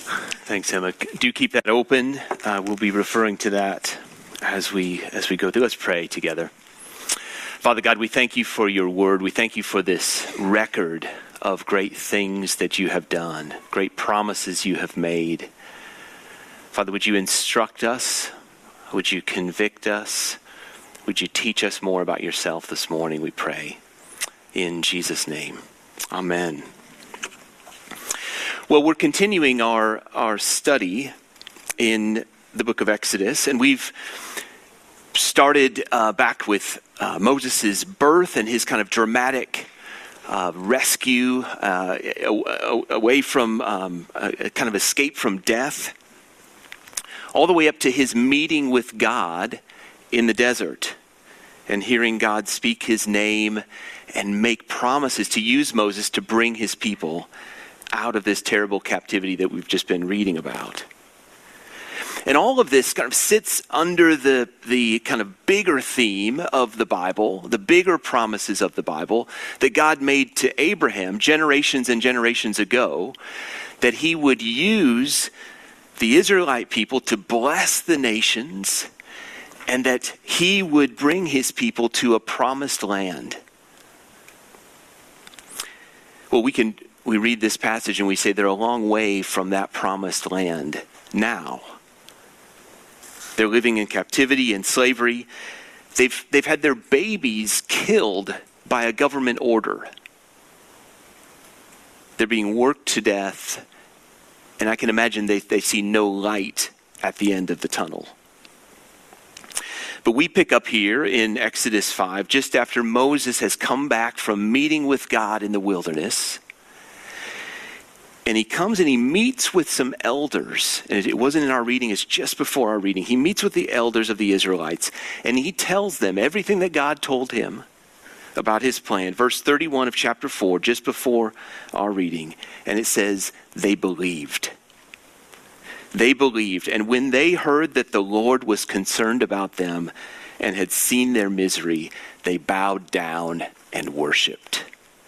Thanks, Emma. Do keep that open. We'll be referring to that as we go through. Let's pray together. Father God, we thank you for your word. We thank you for this record of great things that you have done, great promises you have made. Father, would you instruct us? Would you convict us? Would you teach us more about yourself this morning, we pray. In Jesus' name, amen. Well, we're continuing our study in the book of Exodus, and we've started back with Moses' birth and his kind of dramatic rescue away from a kind of escape from death, all the way up to his meeting with God in the desert and hearing God speak his name and make promises to use Moses to bring his people out of this terrible captivity that we've just been reading about. And all of this kind of sits under the kind of bigger theme of the Bible, the bigger promises of the Bible that God made to Abraham generations and generations ago, that he would use the Israelite people to bless the nations and that he would bring his people to a promised land. Well, we read this passage and we say they're a long way from that promised land now. They're living in captivity and slavery. They've had their babies killed by a government order. They're being worked to death, and I can imagine they see no light at the end of the tunnel. But we pick up here in Exodus 5, just after Moses has come back from meeting with God in the wilderness. And he comes and he meets with some elders. And it wasn't in our reading, it's just before our reading. He meets with the elders of the Israelites. And he tells them everything that God told him about his plan. Verse 31 of chapter 4, just before our reading. And it says, they believed. They believed. And when they heard that the Lord was concerned about them and had seen their misery, they bowed down and worshiped.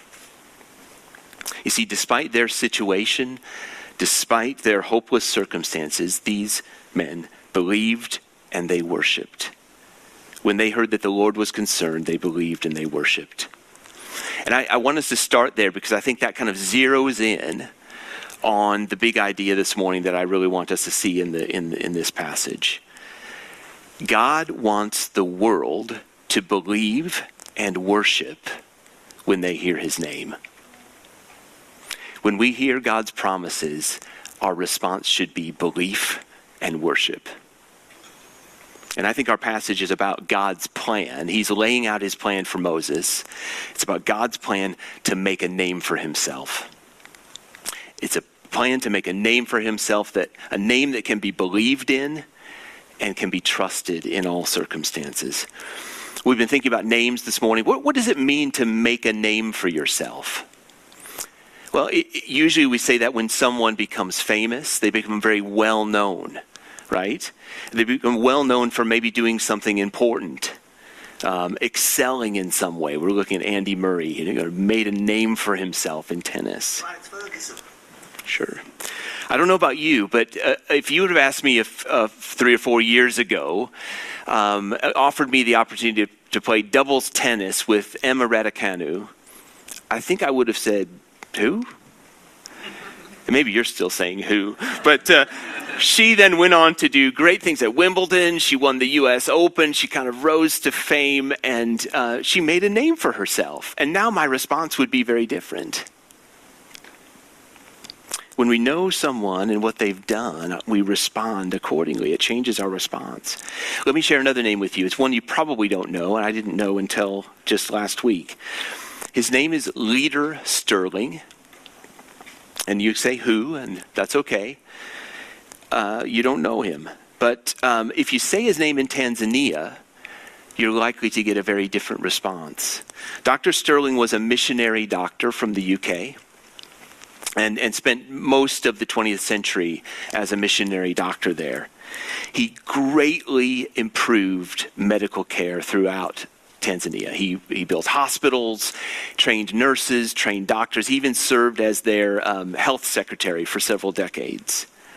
You see, despite their situation, despite their hopeless circumstances, these men believed and they worshiped. When they heard that the Lord was concerned, they believed and they worshiped. And I want us to start there because I think that kind of zeroes in on the big idea this morning that I really want us to see in this passage. God wants the world to believe and worship when they hear his name. When we hear God's promises, our response should be belief and worship. And I think our passage is about God's plan. He's laying out his plan for Moses. It's about God's plan to make a name for himself. It's a plan to make a name for himself, a name that can be believed in and can be trusted in all circumstances. We've been thinking about names this morning. What does it mean to make a name for yourself? Well, usually we say that when someone becomes famous, they become very well known, right? They become well known for maybe doing something important, excelling in some way. We're looking at Andy Murray, made a name for himself in tennis. Sure. I don't know about you, but if you would have asked me 3 or 4 years ago, offered me the opportunity to play doubles tennis with Emma Raducanu, I think I would have said, who? Maybe you're still saying who. But she then went on to do great things at Wimbledon. She won the U.S. Open. She kind of rose to fame, and she made a name for herself. And now my response would be very different. When we know someone and what they've done, we respond accordingly. It changes our response. Let me share another name with you. It's one you probably don't know, and I didn't know until just last week. His name is Leader Sterling. And you say who, and that's okay. You don't know him. But if you say his name in Tanzania, you're likely to get a very different response. Dr. Sterling was a missionary doctor from the UK and spent most of the 20th century as a missionary doctor there. He greatly improved medical care throughout Tanzania. He built hospitals, trained nurses, trained doctors. He even served as their health secretary for several decades.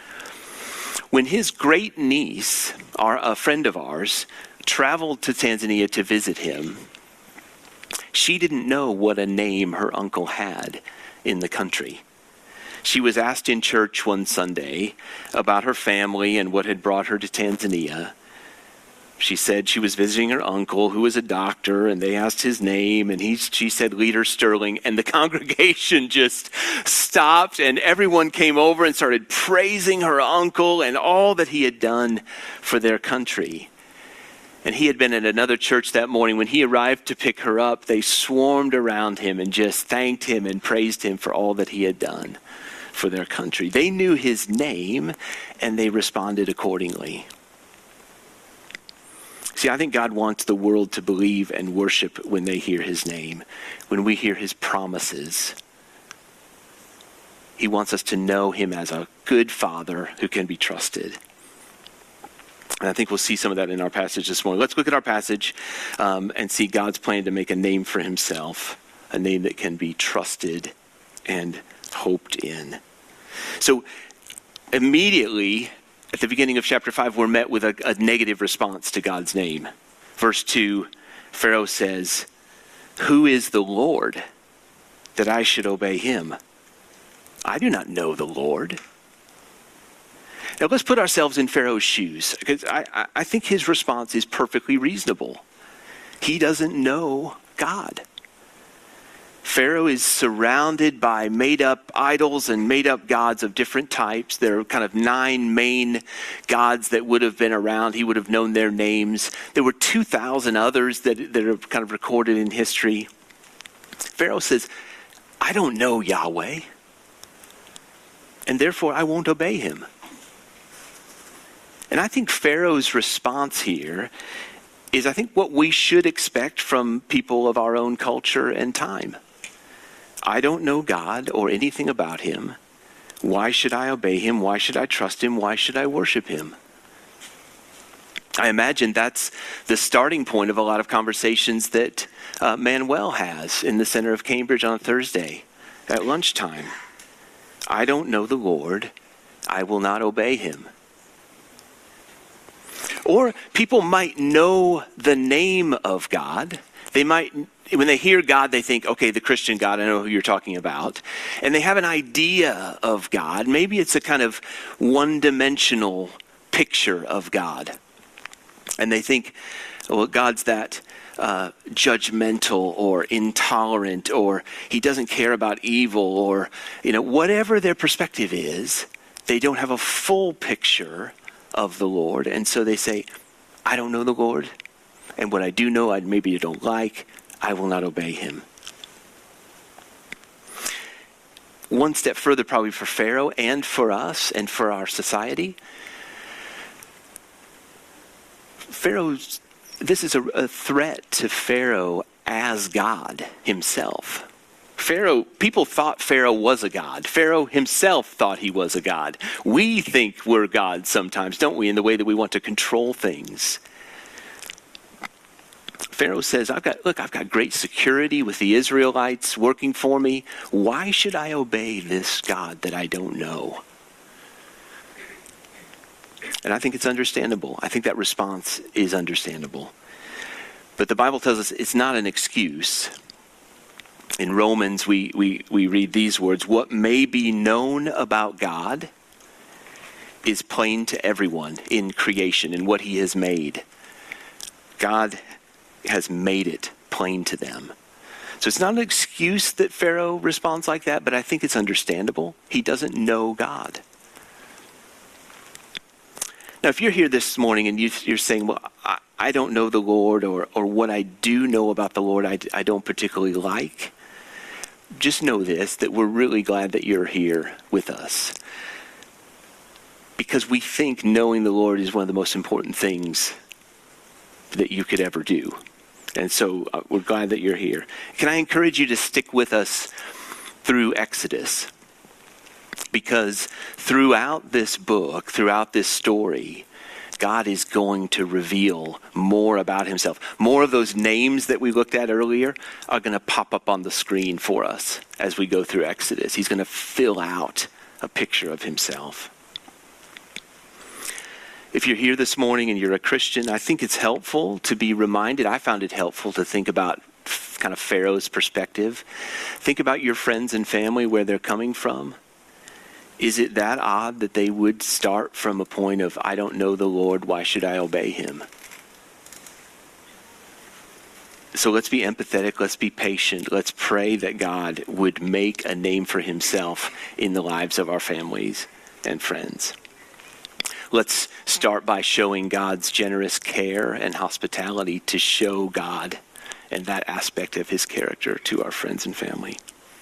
When his great niece, a friend of ours, traveled to Tanzania to visit him, she didn't know what a name her uncle had in the country. She was asked in church one Sunday about her family and what had brought her to Tanzania. She said she was visiting her uncle, who was a doctor, and they asked his name, and she said Leader Sterling, and the congregation just stopped, and everyone came over and started praising her uncle and all that he had done for their country. And he had been at another church that morning. When he arrived to pick her up, they swarmed around him and just thanked him and praised him for all that he had done for their country. They knew his name, and they responded accordingly. See, I think God wants the world to believe and worship when they hear his name, when we hear his promises. He wants us to know him as a good father who can be trusted. And I think we'll see some of that in our passage this morning. Let's look at our passage and see God's plan to make a name for himself, a name that can be trusted and hoped in. So immediately at the beginning of chapter 5, we're met with a negative response to God's name. Verse 2, Pharaoh says, "Who is the Lord that I should obey him? I do not know the Lord." Now let's put ourselves in Pharaoh's shoes, because I think his response is perfectly reasonable. He doesn't know God. Pharaoh is surrounded by made-up idols and made-up gods of different types. There are kind of 9 main gods that would have been around. He would have known their names. There were 2,000 others that are kind of recorded in history. Pharaoh says, "I don't know Yahweh, and therefore I won't obey him." And I think Pharaoh's response here is, I think, what we should expect from people of our own culture and time. I don't know God or anything about him. Why should I obey him? Why should I trust him? Why should I worship him? I imagine that's the starting point of a lot of conversations that Manuel has in the center of Cambridge on Thursday at lunchtime. I don't know the Lord. I will not obey him. Or people might know the name of God. They might, when they hear God, they think, okay, the Christian God, I know who you're talking about. And they have an idea of God. Maybe it's a kind of one-dimensional picture of God. And they think, well, God's that judgmental or intolerant, or he doesn't care about evil, or, whatever their perspective is, they don't have a full picture of the Lord. And so they say, I don't know the Lord. And what I do know, maybe you don't like, I will not obey him. One step further probably for Pharaoh and for us and for our society. This is a threat to Pharaoh as God himself. People thought Pharaoh was a god. Pharaoh himself thought he was a god. We think we're God sometimes, don't we, in the way that we want to control things. Pharaoh says, I've got great security with the Israelites working for me. Why should I obey this God that I don't know? And I think it's understandable. I think that response is understandable. But the Bible tells us it's not an excuse. In Romans, we read these words, what may be known about God is plain to everyone in creation, in what he has made. God has made it plain to them. So it's not an excuse that Pharaoh responds like that, but I think it's understandable. He doesn't know God. Now, if you're here this morning and you're saying, well, I don't know the Lord, or what I do know about the Lord I don't particularly like, just know this, that we're really glad that you're here with us. Because we think knowing the Lord is one of the most important things that you could ever do. And so we're glad that you're here. Can I encourage you to stick with us through Exodus? Because throughout this book, throughout this story, God is going to reveal more about himself. More of those names that we looked at earlier are going to pop up on the screen for us as we go through Exodus. He's going to fill out a picture of himself. If you're here this morning and you're a Christian, I think it's helpful to be reminded. I found it helpful to think about kind of Pharaoh's perspective. Think about your friends and family, where they're coming from. Is it that odd that they would start from a point of, I don't know the Lord, why should I obey him? So let's be empathetic, let's be patient, let's pray that God would make a name for himself in the lives of our families and friends. Let's start by showing God's generous care and hospitality to show God and that aspect of his character to our friends and family.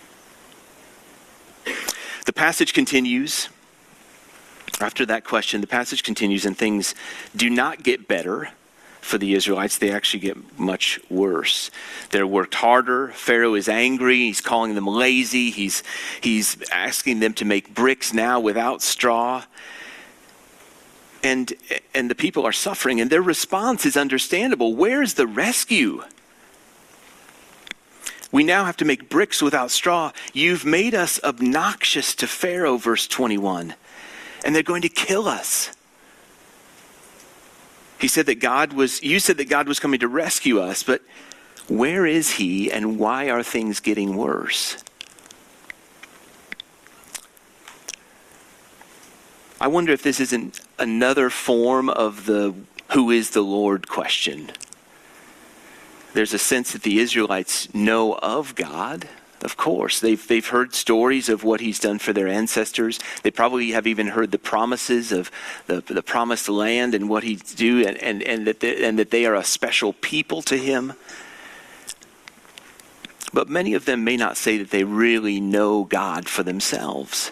The passage continues. After that question, the passage continues, and things do not get better for the Israelites. They actually get much worse. They're worked harder. Pharaoh is angry. He's calling them lazy. He's asking them to make bricks now without straw. And the people are suffering, and their response is understandable. Where's the rescue? We now have to make bricks without straw. You've made us obnoxious to Pharaoh, verse 21, and they're going to kill us. You said that God was coming to rescue us, but where is he, and why are things getting worse? I wonder if this isn't another form of the who is the Lord question. There's a sense that the Israelites know of God. Of course, they've heard stories of what he's done for their ancestors. They probably have even heard the promises of the promised land and what he's do, and that they are a special people to him. But many of them may not say that they really know God for themselves.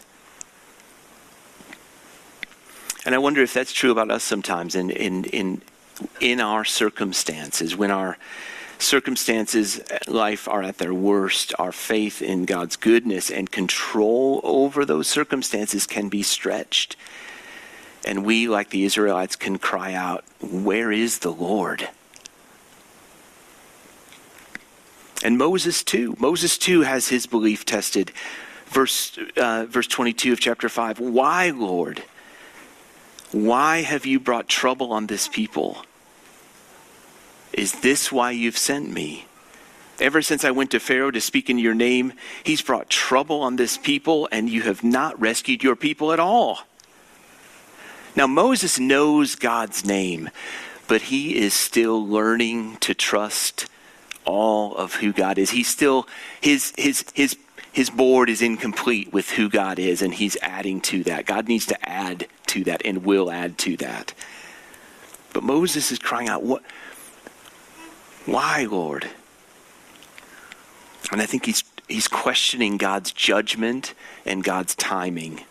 And I wonder if that's true about us sometimes in our circumstances, when our circumstances in life are at their worst. Our faith in God's goodness and control over those circumstances can be stretched. And we, like the Israelites, can cry out, where is the Lord? And Moses too has his belief tested. Verse 22 of chapter 5, why, Lord? Why have you brought trouble on this people? Is this why you've sent me? Ever since I went to Pharaoh to speak in your name, he's brought trouble on this people, and you have not rescued your people at all. Now Moses knows God's name, but he is still learning to trust all of who God is. He's still, his board is incomplete with who God is, and he's adding to that. God needs to add to that and will add to that. But Moses is crying out, "What? Why, Lord?" And I think he's questioning God's judgment and God's timing.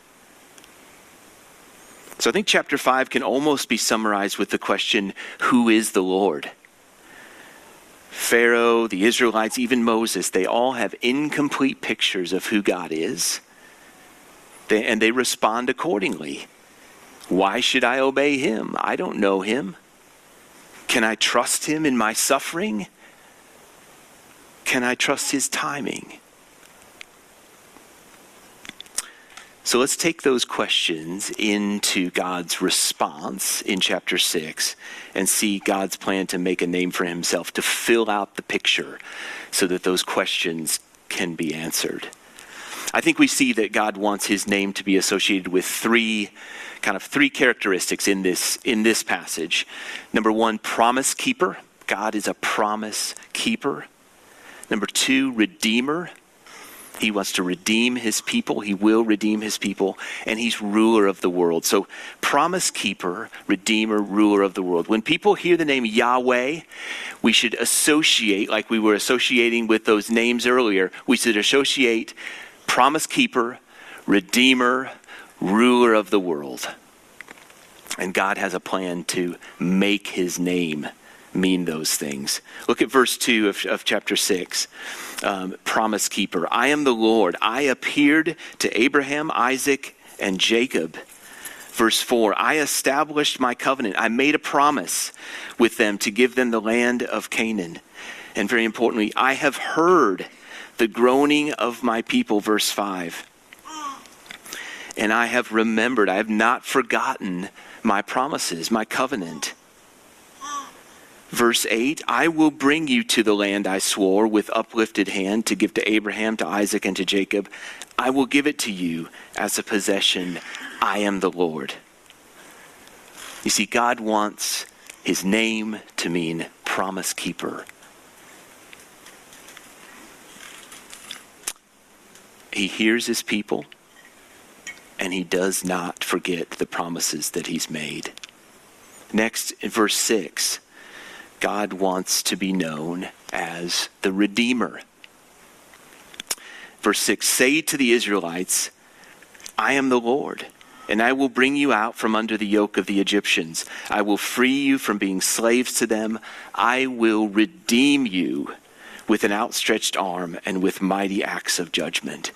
So I think chapter 5 can almost be summarized with the question, who is the Lord? Pharaoh, the Israelites, even Moses, they all have incomplete pictures of who God is. And they respond accordingly. Why should I obey him? I don't know him. Can I trust him in my suffering? Can I trust his timing? So let's take those questions into God's response in chapter 6 and see God's plan to make a name for himself, to fill out the picture so that those questions can be answered. I think we see that God wants his name to be associated with three characteristics in this passage. Number one, promise keeper. God is a promise keeper. Number two, redeemer. He wants to redeem his people. He will redeem his people. And he's ruler of the world. So promise keeper, redeemer, ruler of the world. When people hear the name Yahweh, we should associate, like we were associating with those names earlier, we should associate promise keeper, redeemer, ruler of the world. And God has a plan to make his name mean those things. Look at verse 2 of chapter 6. Promise keeper. I am the Lord. I appeared to Abraham, Isaac, and Jacob. Verse 4. I established my covenant. I made a promise with them to give them the land of Canaan. And very importantly, I have heard the groaning of my people. Verse 5. and I have remembered, I have not forgotten my promises, my covenant. Verse 8, I will bring you to the land I swore with uplifted hand to give to Abraham, to Isaac, and to Jacob. I will give it to you as a possession. I am the Lord. You see, God wants his name to mean promise keeper. He hears his people, and he does not forget the promises that he's made. Next, in verse 6, God wants to be known as the Redeemer. Verse 6, say to the Israelites, I am the Lord, and I will bring you out from under the yoke of the Egyptians. I will free you from being slaves to them. I will redeem you with an outstretched arm and with mighty acts of judgment.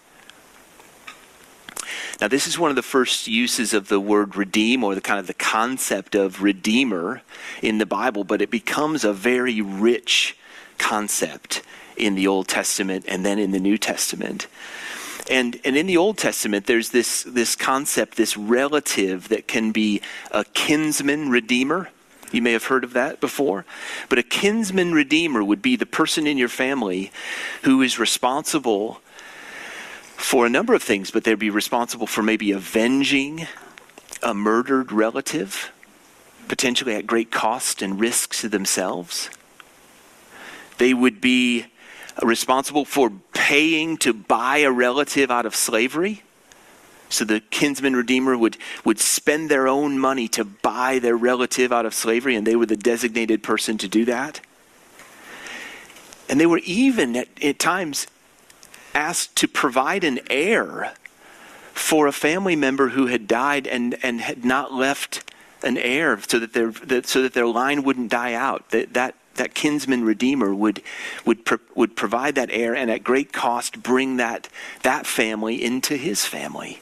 Now, this is one of the first uses of the word redeem, or the kind of the concept of redeemer in the Bible, but it becomes a very rich concept in the Old Testament and then in the New Testament. And in the Old Testament, there's this concept, this relative that can be a kinsman redeemer. You may have heard of that before. But a kinsman redeemer would be the person in your family who is responsible for a number of things, but they'd be responsible for maybe avenging a murdered relative, potentially at great cost and risk to themselves. They would be responsible for paying to buy a relative out of slavery. So the kinsman redeemer would spend their own money to buy their relative out of slavery, and they were the designated person to do that. And they were even at times asked to provide an heir for a family member who had died and had not left an heir, so that their line wouldn't die out. That kinsman redeemer would provide that heir, and at great cost bring that family into his family.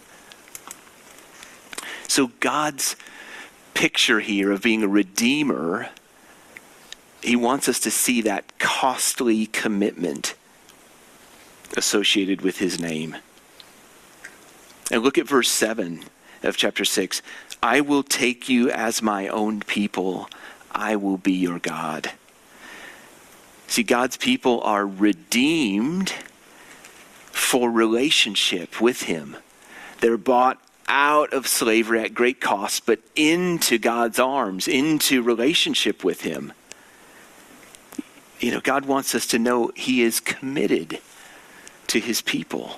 So God's picture here of being a redeemer, he wants us to see that costly commitment associated with his name. And look at verse 7 of chapter 6. I will take you as my own people. I will be your God. See, God's people are redeemed for relationship with him. They're bought out of slavery at great cost, but into God's arms, into relationship with him. You know, God wants us to know he is committed to his people.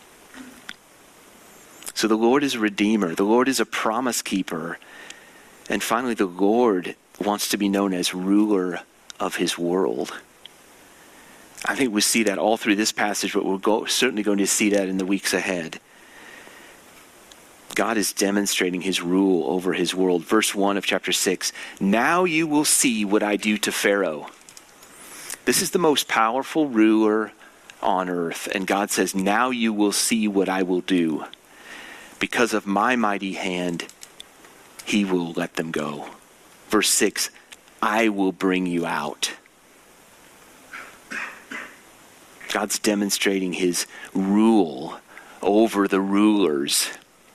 So the Lord is a redeemer. The Lord is a promise keeper. And finally, the Lord wants to be known as ruler of his world. I think we see that all through this passage, but we're certainly going to see that in the weeks ahead. God is demonstrating his rule over his world. Verse 1 of chapter 6, now you will see what I do to Pharaoh. This is the most powerful ruler on earth. And God says, now you will see what I will do. Because of my mighty hand, he will let them go. Verse 6, I will bring you out. God's demonstrating his rule over the rulers.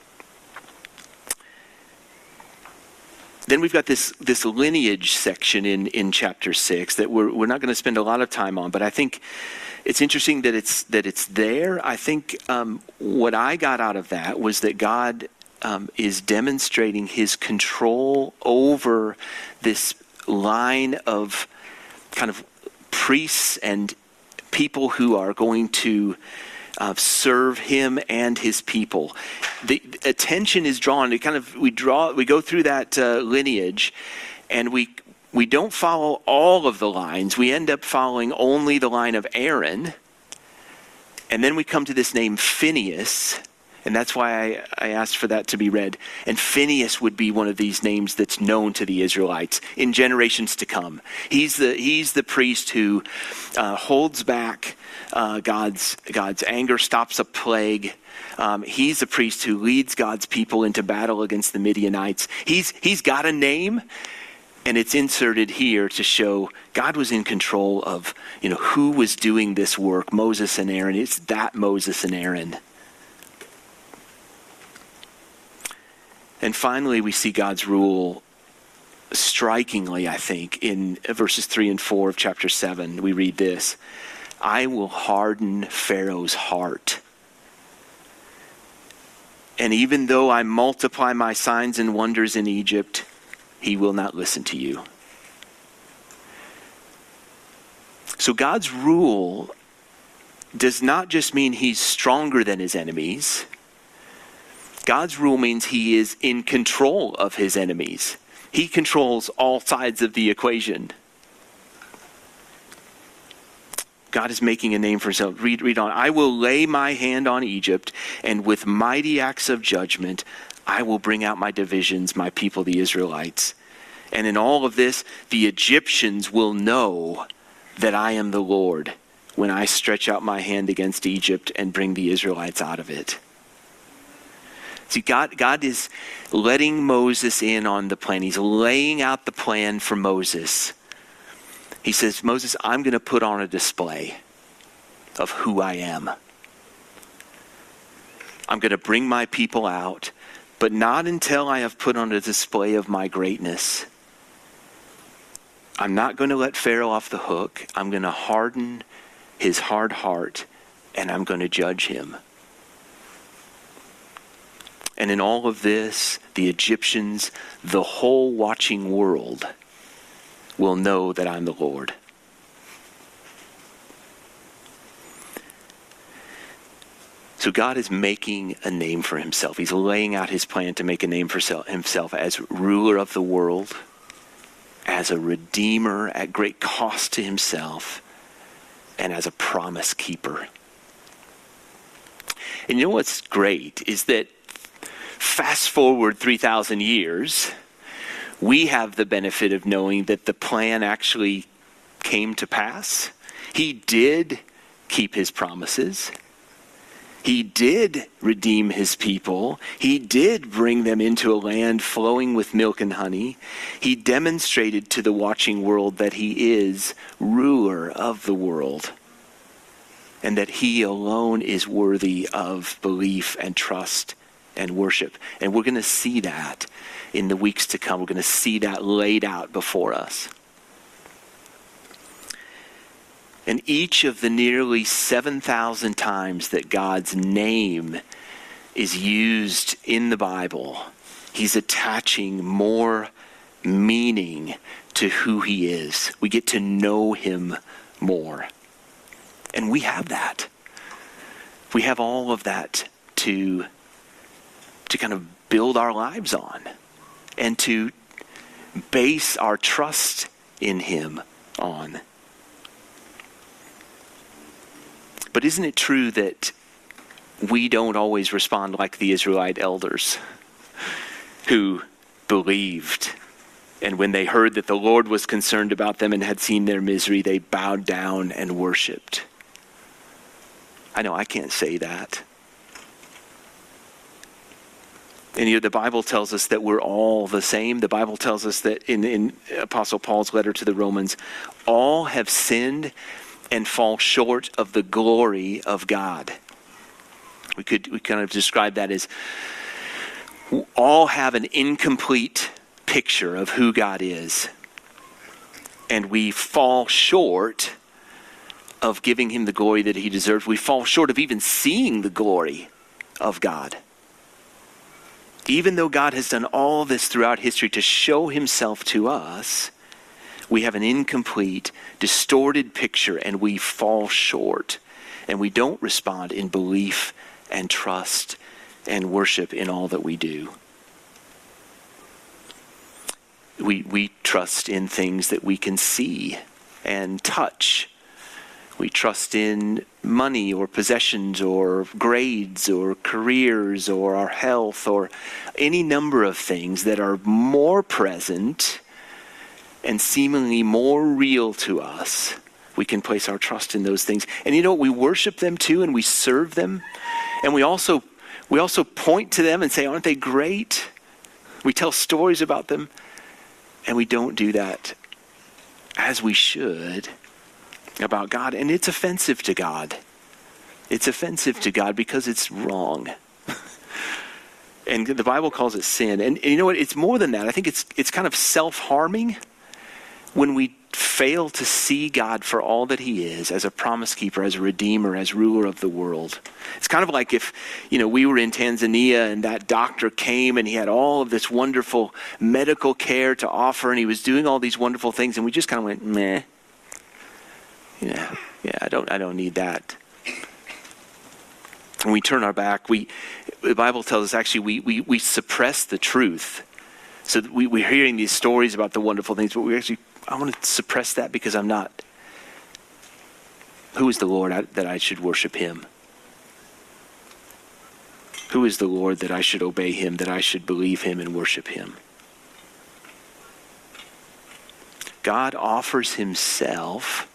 Then we've got this lineage section in chapter 6 that we're not going to spend a lot of time on, but I think it's interesting that it's there. I think what I got out of that was that God is demonstrating his control over this line of kind of priests and people who are going to serve him and his people. The attention is drawn. We go through that lineage, and we don't follow all of the lines. We end up following only the line of Aaron, and then we come to this name Phinehas, and that's why I asked for that to be read. And Phinehas would be one of these names that's known to the Israelites in generations to come. He's the priest who holds back God's anger, stops a plague. He's the priest who leads God's people into battle against the Midianites. He's got a name, and it's inserted here to show God was in control of who was doing this work, Moses and Aaron. It's that Moses and Aaron. And finally, we see God's rule strikingly, I think, in verses 3 and 4 of chapter 7. We read this: I will harden Pharaoh's heart. And even though I multiply my signs and wonders in Egypt, he will not listen to you. So God's rule does not just mean he's stronger than his enemies. God's rule means he is in control of his enemies. He controls all sides of the equation. God is making a name for himself. Read on. I will lay my hand on Egypt, and with mighty acts of judgment, I will bring out my divisions, my people, the Israelites. And in all of this, the Egyptians will know that I am the Lord when I stretch out my hand against Egypt and bring the Israelites out of it. See, God is letting Moses in on the plan. He's laying out the plan for Moses. He says, Moses, I'm going to put on a display of who I am. I'm going to bring my people out, but not until I have put on a display of my greatness. I'm not going to let Pharaoh off the hook. I'm going to harden his hard heart, and I'm going to judge him. And in all of this, the Egyptians, the whole watching world, will know that I'm the Lord. So God is making a name for himself. He's laying out his plan to make a name for himself as ruler of the world, as a redeemer at great cost to himself, and as a promise keeper. And you know what's great is that fast forward 3,000 years, we have the benefit of knowing that the plan actually came to pass. He did keep his promises. He did redeem his people. He did bring them into a land flowing with milk and honey. He demonstrated to the watching world that he is ruler of the world, and that he alone is worthy of belief and trust and worship. And we're going to see that in the weeks to come. We're going to see that laid out before us. And each of the nearly 7,000 times that God's name is used in the Bible, he's attaching more meaning to who he is. We get to know him more. And we have that. We have all of that to kind of build our lives on and to base our trust in him on. But isn't it true that we don't always respond like the Israelite elders who believed, and when they heard that the Lord was concerned about them and had seen their misery, they bowed down and worshiped? I know I can't say that. And the Bible tells us that we're all the same. The Bible tells us that in Apostle Paul's letter to the Romans, all have sinned and fall short of the glory of God. We kind of describe that as all have an incomplete picture of who God is. And we fall short of giving him the glory that he deserves. We fall short of even seeing the glory of God. Even though God has done all this throughout history to show himself to us, we have an incomplete, distorted picture, and we fall short. And we don't respond in belief and trust and worship in all that we do. We trust in things that we can see and touch. We trust in money or possessions or grades or careers or our health or any number of things that are more present and seemingly more real to us. We can place our trust in those things. And you know what? We worship them too, and we serve them. And we also point to them and say, aren't they great? We tell stories about them. And we don't do that as we should about God. And it's offensive to God. It's offensive to God because it's wrong. And the Bible calls it sin. And you know what? It's more than that. I think it's kind of self-harming when we fail to see God for all that he is, as a promise keeper, as a redeemer, as ruler of the world. It's kind of like if, we were in Tanzania and that doctor came and he had all of this wonderful medical care to offer and he was doing all these wonderful things and we just kind of went, meh. Yeah, I don't need that. When we turn our back, the Bible tells us actually we suppress the truth. So we're hearing these stories about the wonderful things, but I want to suppress that because I'm not. Who is the Lord that I should worship him? Who is the Lord that I should obey him, that I should believe him and worship him? God offers himself.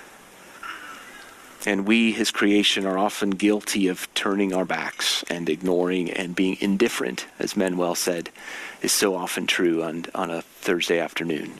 And we, his creation, are often guilty of turning our backs and ignoring and being indifferent, as Manuel said, is so often true on a Thursday afternoon.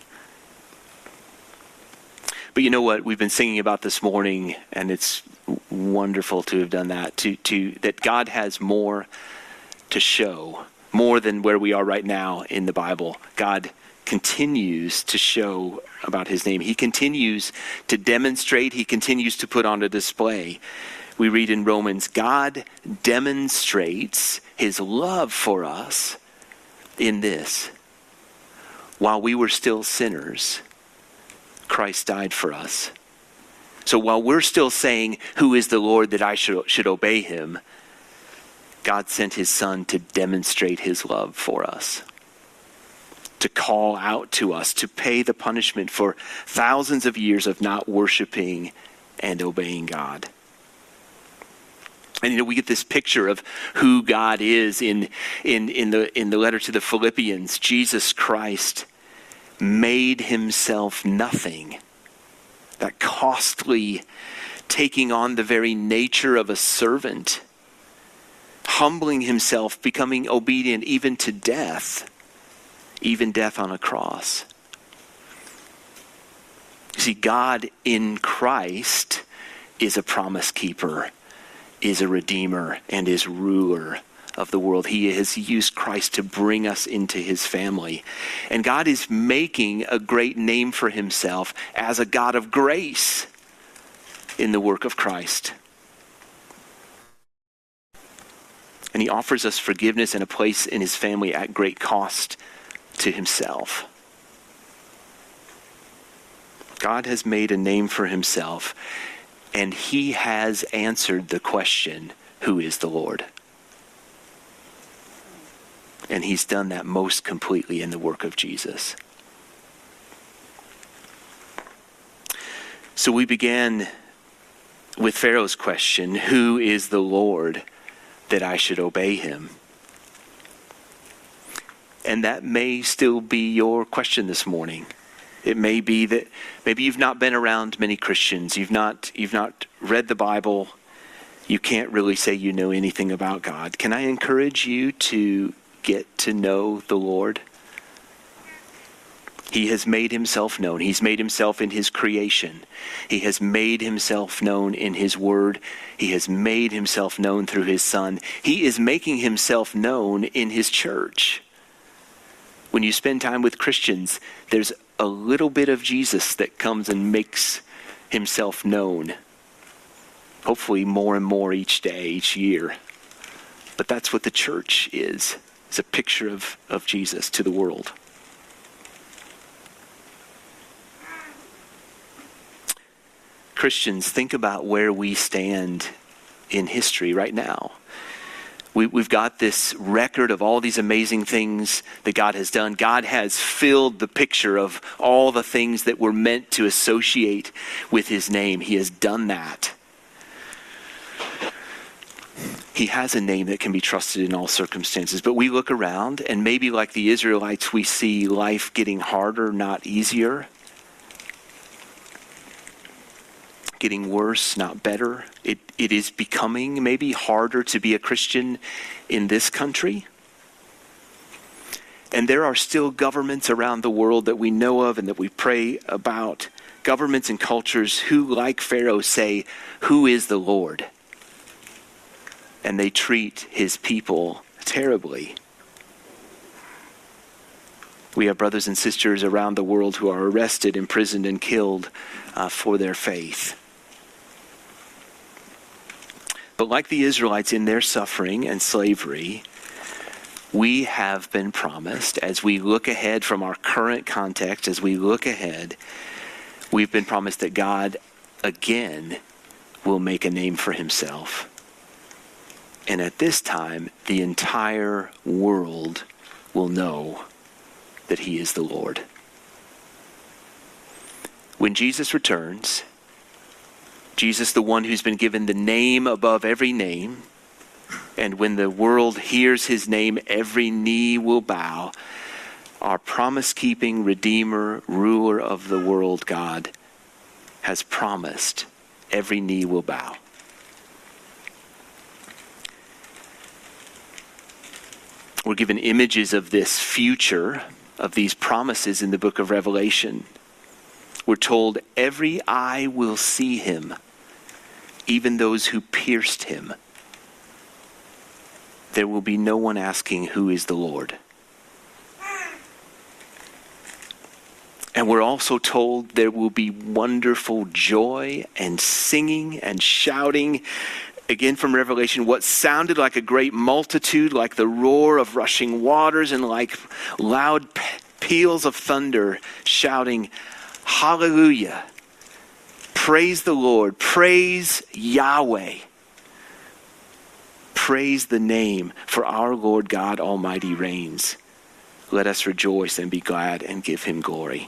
But you know what? We've been singing about this morning, and it's wonderful to have done that, that God has more to show, more than where we are right now in the Bible. God continues to show about his name. He continues to demonstrate. He continues to put on a display. We read in Romans, God demonstrates his love for us in this. While we were still sinners, Christ died for us. So while we're still saying, who is the Lord that I should obey him, God sent his son to demonstrate his love for us, to call out to us, to pay the punishment for thousands of years of not worshiping and obeying God. And we get this picture of who God is in the letter to the Philippians. Jesus Christ made himself nothing. That costly taking on the very nature of a servant, humbling himself, becoming obedient even to death. Even death on a cross. You see, God in Christ is a promise keeper, is a redeemer, and is ruler of the world. He has used Christ to bring us into his family. And God is making a great name for himself as a God of grace in the work of Christ. And he offers us forgiveness and a place in his family at great cost to himself. God has made a name for himself, and he has answered the question, who is the Lord? And he's done that most completely in the work of Jesus. So we began with Pharaoh's question, who is the Lord that I should obey him? And that may still be your question this morning. It may be that maybe you've not been around many Christians. You've not read the Bible. You can't really say you know anything about God. Can I encourage you to get to know the Lord? He has made himself known. He's made himself in his creation. He has made himself known in his word. He has made himself known through his Son. He is making himself known in his church. When you spend time with Christians, there's a little bit of Jesus that comes and makes himself known. Hopefully more and more each day, each year. But that's what the church is. It's a picture of Jesus to the world. Christians, think about where we stand in history right now. We've got this record of all these amazing things that God has done. God has filled the picture of all the things that were meant to associate with his name. He has done that. He has a name that can be trusted in all circumstances. But we look around and maybe like the Israelites, we see life getting harder, not easier. Getting worse, not better. It is becoming maybe harder to be a Christian in this country. And there are still governments around the world that we know of and that we pray about. Governments and cultures who, like Pharaoh, say, who is the Lord? And they treat his people terribly. We have brothers and sisters around the world who are arrested, imprisoned, and killed for their faith. But like the Israelites in their suffering and slavery, we have been promised, as we look ahead from our current context, as we look ahead, we've been promised that God again will make a name for himself. And at this time, the entire world will know that he is the Lord. When Jesus returns, Jesus, the one who's been given the name above every name, and when the world hears his name, every knee will bow. Our promise-keeping Redeemer, ruler of the world, God, has promised every knee will bow. We're given images of this future, of these promises in the book of Revelation. We're told every eye will see him, even those who pierced him. There will be no one asking, who is the Lord? And we're also told there will be wonderful joy and singing and shouting. Again from Revelation, what sounded like a great multitude, like the roar of rushing waters and like loud peals of thunder, shouting, hallelujah, praise the Lord, praise Yahweh. Praise the name, for our Lord God Almighty reigns. Let us rejoice and be glad and give him glory.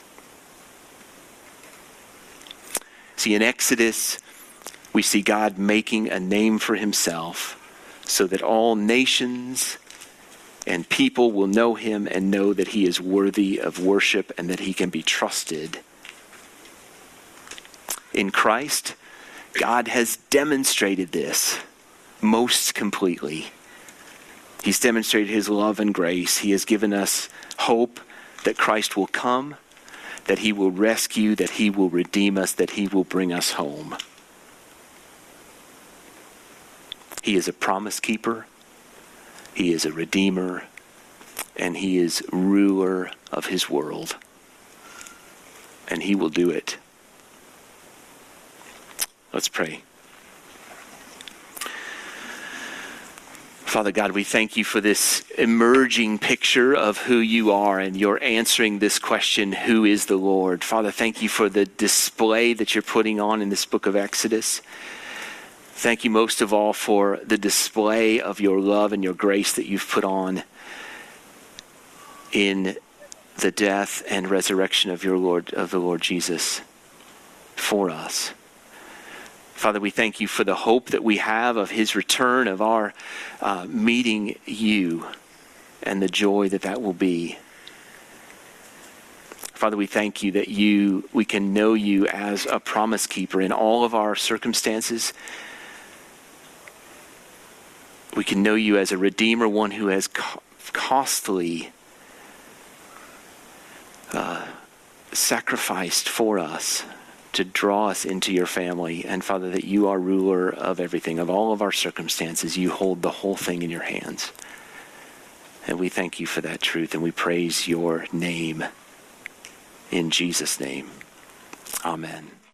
See, in Exodus, we see God making a name for himself so that all nations and people will know him and know that he is worthy of worship and that he can be trusted. In Christ, God has demonstrated this most completely. He's demonstrated his love and grace. He has given us hope that Christ will come, that he will rescue, that he will redeem us, that he will bring us home. He is a promise keeper. He is a redeemer. And he is ruler of his world. And he will do it. Let's pray. Father God, we thank you for this emerging picture of who you are, and you're answering this question, who is the Lord? Father, thank you for the display that you're putting on in this book of Exodus. Thank you most of all for the display of your love and your grace that you've put on in the death and resurrection of the Lord Jesus for us. Father, we thank you for the hope that we have of his return, of our meeting you, and the joy that that will be. Father, we thank you that we can know you as a promise keeper in all of our circumstances. We can know you as a redeemer, one who has costly sacrificed for us to draw us into your family. And Father, that you are ruler of everything, of all of our circumstances. You hold the whole thing in your hands. And we thank you for that truth, and we praise your name in Jesus' name. Amen.